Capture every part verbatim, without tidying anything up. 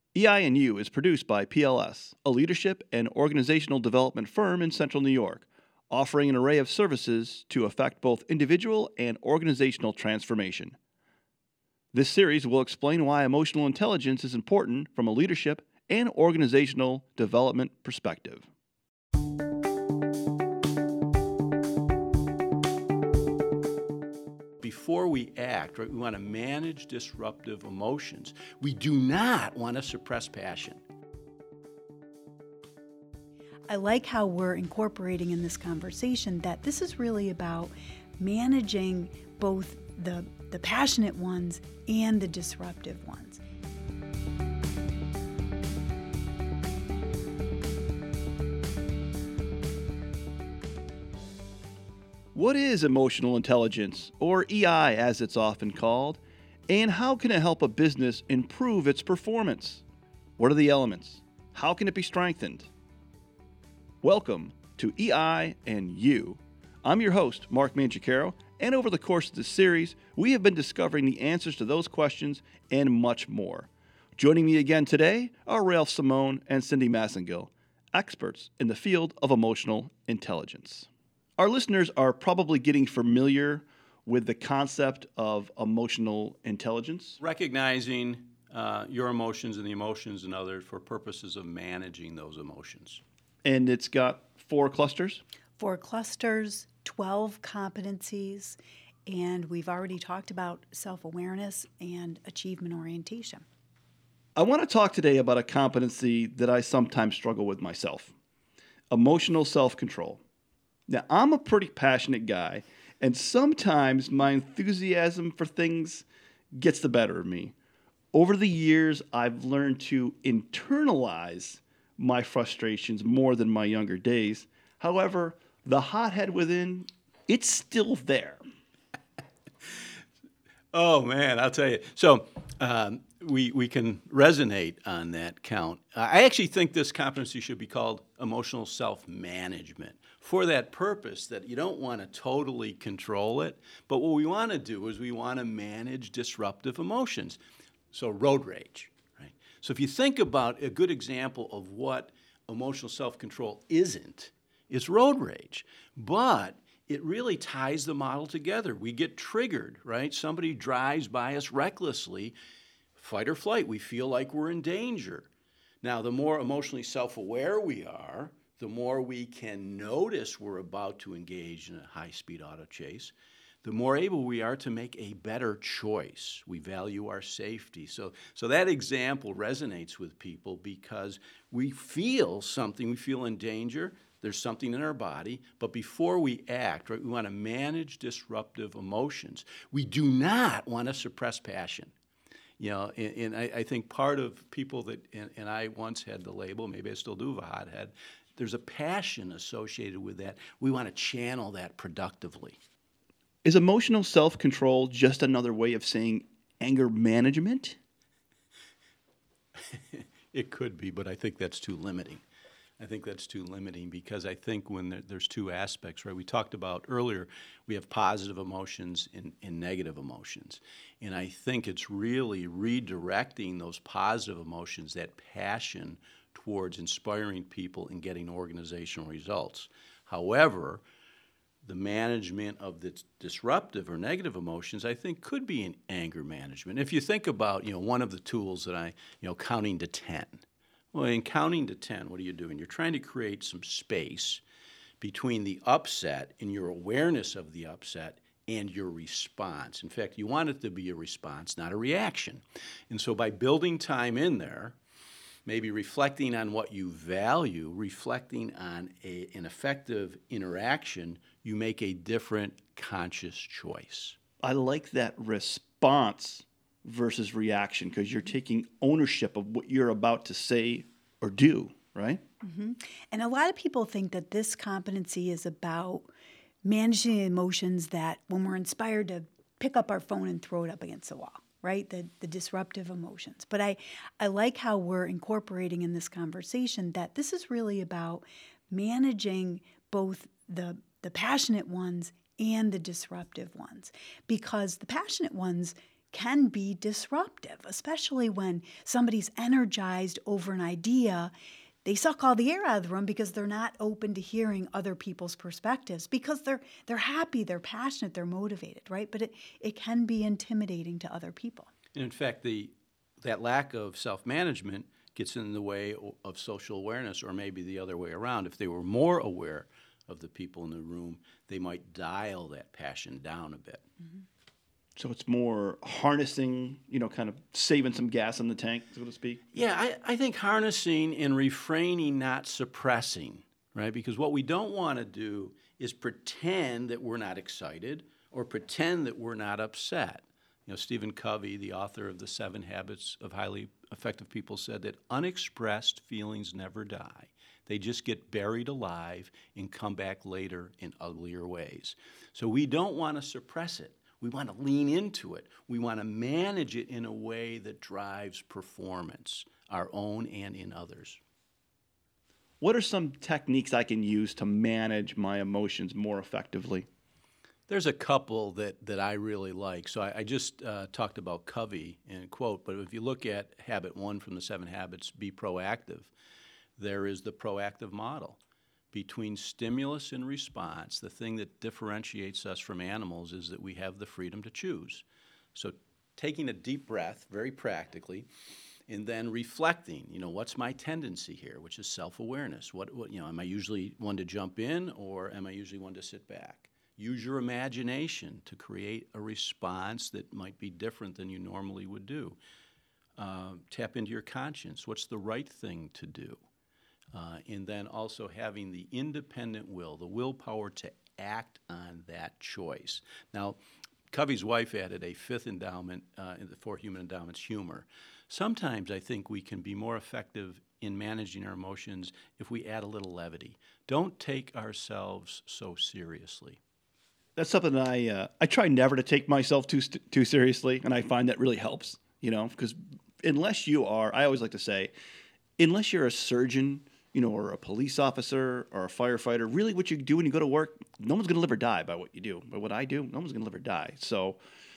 E I and U is produced by P L S, a leadership and organizational development firm in Central New York, offering an array of services to affect both individual and organizational transformation. This series will explain why emotional intelligence is important from a leadership and organizational development perspective. Before we act, right, we want to manage disruptive emotions. We do not want to suppress passion. I like how we're incorporating in this conversation that this is really about managing both the, the passionate ones and the disruptive ones. What is emotional intelligence, or E I as it's often called, and how can it help a business improve its performance? What are the elements? How can it be strengthened? Welcome to E I and U. I'm your host, Mark Mangiacaro, and over the course of this series, we have been discovering the answers to those questions and much more. Joining me again today are Ralph Simone and Cindy Massengill, experts in the field of emotional intelligence. Our listeners are probably getting familiar with the concept of emotional intelligence. Recognizing uh, your emotions and the emotions of others for purposes of managing those emotions. And it's got four clusters? Four clusters, twelve competencies, and we've already talked about self-awareness and achievement orientation. I want to talk today about a competency that I sometimes struggle with myself, emotional self-control. Now, I'm a pretty passionate guy, and sometimes my enthusiasm for things gets the better of me. Over the years, I've learned to internalize my frustrations more than my younger days. However, the hothead within, it's still there. Oh, man, I'll tell you. So um, we, we can resonate on that count. I actually think this competency should be called emotional self-management, for that purpose that you don't want to totally control it, but what we want to do is we want to manage disruptive emotions. So road rage, right? So if you think about a good example of what emotional self-control isn't, it's road rage. But it really ties the model together. We get triggered, right? Somebody drives by us recklessly, fight or flight. We feel like we're in danger. Now, the more emotionally self-aware we are, the more we can notice we're about to engage in a high-speed auto chase, the more able we are to make a better choice. We value our safety. So, so that example resonates with people because we feel something, we feel in danger, there's something in our body, but before we act, right, we want to manage disruptive emotions. We do not want to suppress passion. You know, and, and I, I think part of people that, and, and I once had the label, maybe I still do have a hothead, there's a passion associated with that. We want to channel that productively. Is emotional self-control just another way of saying anger management? It could be, but I think that's too limiting. I think that's too limiting because I think when there, there's two aspects, right? We talked about earlier, we have positive emotions and, and negative emotions. And I think it's really redirecting those positive emotions, that passion towards inspiring people and getting organizational results. However, the management of the disruptive or negative emotions, I think, could be in anger management. If you think about, you know, one of the tools that I, you know, counting to ten. Well, in counting to ten, what are you doing? You're trying to create some space between the upset and your awareness of the upset and your response. In fact, you want it to be a response, not a reaction. And so by building time in there, maybe reflecting on what you value, reflecting on a, an effective interaction, you make a different conscious choice. I like that response versus reaction because you're taking ownership of what you're about to say or do, right? Mm-hmm. And a lot of people think that this competency is about managing the emotions that when we're inspired to pick up our phone and throw it up against the wall, right? The the disruptive emotions. But I, I like how we're incorporating in this conversation that this is really about managing both the the passionate ones and the disruptive ones. Because the passionate ones can be disruptive, especially when somebody's energized over an idea. They suck all the air out of the room because they're not open to hearing other people's perspectives, because they're they're happy, they're passionate, they're motivated, right? But it, it can be intimidating to other people. And in fact, the that lack of self-management gets in the way of social awareness, or maybe the other way around. If they were more aware of the people in the room, they might dial that passion down a bit. Mm-hmm. So it's more harnessing, you know, kind of saving some gas in the tank, so to speak? Yeah, I, I think harnessing and refraining, not suppressing, right? Because what we don't want to do is pretend that we're not excited or pretend that we're not upset. You know, Stephen Covey, the author of The Seven Habits of Highly Effective People, said that unexpressed feelings never die. They just get buried alive and come back later in uglier ways. So we don't want to suppress it. We want to lean into it. We want to manage it in a way that drives performance, our own and in others. What are some techniques I can use to manage my emotions more effectively? There's a couple that, that I really like. So I, I just uh, talked about Covey in a quote, but if you look at habit one from the seven habits, be proactive, there is the proactive model. Between stimulus and response, the thing that differentiates us from animals is that we have the freedom to choose. So taking a deep breath, very practically, and then reflecting, you know, what's my tendency here, which is self-awareness. What, what, you know, am I usually one to jump in, or am I usually one to sit back? Use your imagination to create a response that might be different than you normally would do. Uh, tap into your conscience. What's the right thing to do? Uh, and then also having the independent will, the willpower to act on that choice. Now, Covey's wife added a fifth endowment uh, in the four human endowments, humor. Sometimes I think we can be more effective in managing our emotions if we add a little levity. Don't take ourselves so seriously. That's something that I uh, I try never to take myself too st- too seriously, and I find that really helps. You know, because unless you are, I always like to say, unless you're a surgeon, you know, or a police officer or a firefighter, really what you do when you go to work, no one's going to live or die by what you do. By what I do, no one's going to live or die. So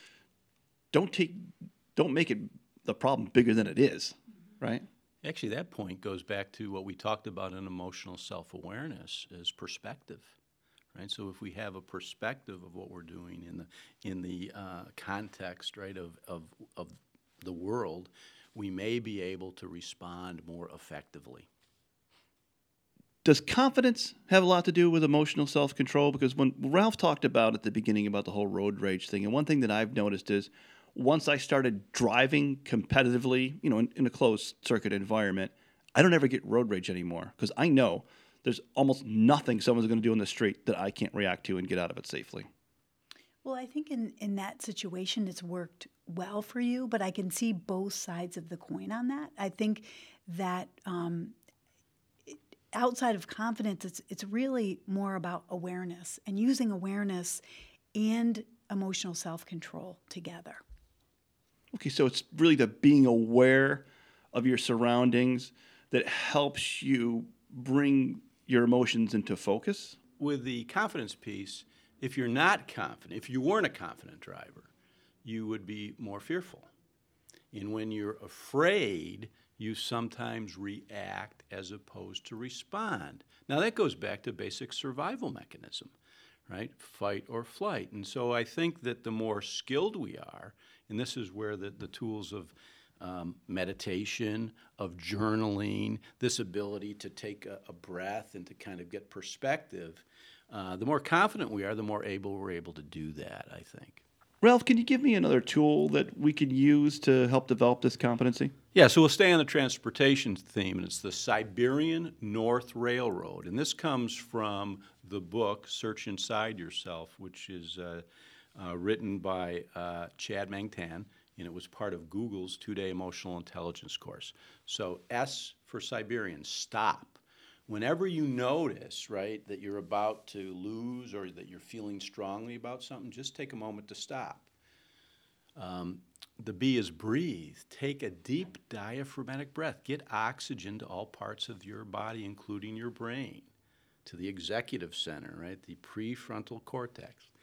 don't take, don't make it the problem bigger than it is, right? Actually, that point goes back to what we talked about in emotional self-awareness is perspective, right? So if we have a perspective of what we're doing in the in the uh, context, right, of, of of the world, we may be able to respond more effectively. Does confidence have a lot to do with emotional self-control? Because when Ralph talked about at the beginning about the whole road rage thing, and one thing that I've noticed is once I started driving competitively, you know, in, in a closed circuit environment, I don't ever get road rage anymore because I know there's almost nothing someone's going to do in the street that I can't react to and get out of it safely. Well, I think in, in that situation, it's worked well for you, but I can see both sides of the coin on that. I think that um, outside of confidence, it's it's really more about awareness and using awareness and emotional self-control together. Okay, so it's really the being aware of your surroundings that helps you bring your emotions into focus? With the confidence piece, if you're not confident, if you weren't a confident driver, you would be more fearful. And when you're afraid, you sometimes react as opposed to respond. Now, that goes back to basic survival mechanism, right? Fight or flight. And so I think that the more skilled we are, and this is where the, the tools of um, meditation, of journaling, this ability to take a, a breath and to kind of get perspective, uh, the more confident we are, the more able we're able to do that, I think. Ralph, can you give me another tool that we can use to help develop this competency? Yeah, so we'll stay on the transportation theme, and it's the Siberian North Railroad. And this comes from the book Search Inside Yourself, which is uh, uh, written by uh, Chad Mang-Tan, and it was part of Google's two-day emotional intelligence course. So S for Siberian, stop. Whenever you notice, right, that you're about to lose or that you're feeling strongly about something, just take a moment to stop. Um, the B is breathe. Take a deep diaphragmatic breath. Get oxygen to all parts of your body, including your brain, to the executive center, right, the prefrontal cortex.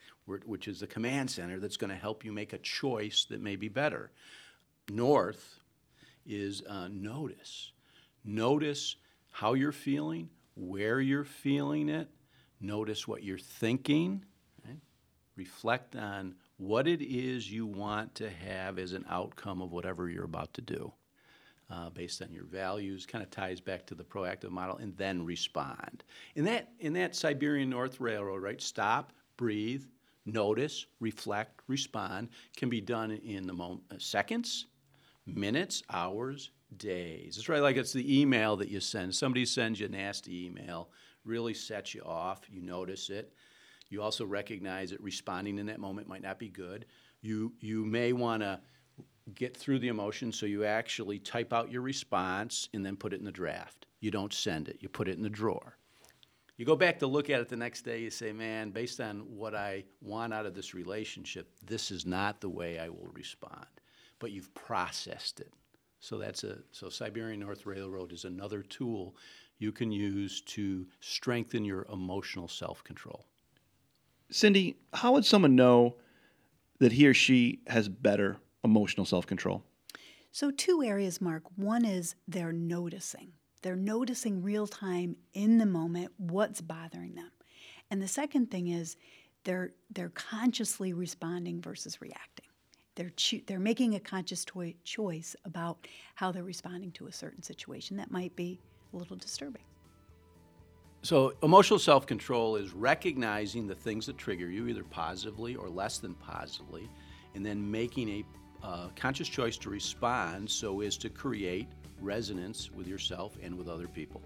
which is the command center that's going to help you make a choice that may be better. North is uh, notice. Notice how you're feeling, where you're feeling it. Notice what you're thinking. Right? Reflect on what it is you want to have as an outcome of whatever you're about to do. Uh, based on your values, kind of ties back to the proactive model, and then respond. In that, in that Siberian North Railroad, right, stop, breathe, notice, reflect, respond, can be done in the moment, seconds, minutes, hours, days. It's right like it's the email that you send. Somebody sends you a nasty email, really sets you off, you notice it. You also recognize that responding in that moment might not be good. You, you may want to get through the emotion, so you actually type out your response and then put it in the draft. You don't send it. You put it in the drawer. You go back to look at it the next day, you say, man, based on what I want out of this relationship, this is not the way I will respond. But you've processed it. So that's a so Siberian North Railroad is another tool you can use to strengthen your emotional self-control. Cindy, how would someone know that he or she has better emotional self-control? So two areas, Mark. One is they're noticing. They're noticing real time in the moment what's bothering them. And the second thing is they're they're consciously responding versus reacting. They're cho- they're making a conscious to- choice about how they're responding to a certain situation that might be a little disturbing. So emotional self-control is recognizing the things that trigger you, either positively or less than positively, and then making a uh, conscious choice to respond so as to create resonance with yourself and with other people.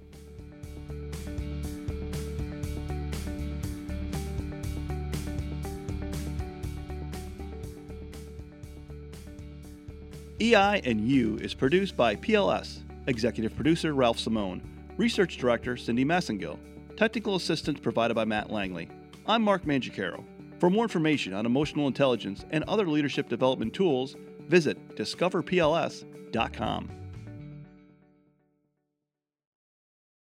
E I and You is produced by P L S, Executive Producer Ralph Simone, Research Director Cindy Massengill, Technical Assistance provided by Matt Langley. I'm Mark Mangicaro. For more information on emotional intelligence and other leadership development tools, visit discover P L S dot com.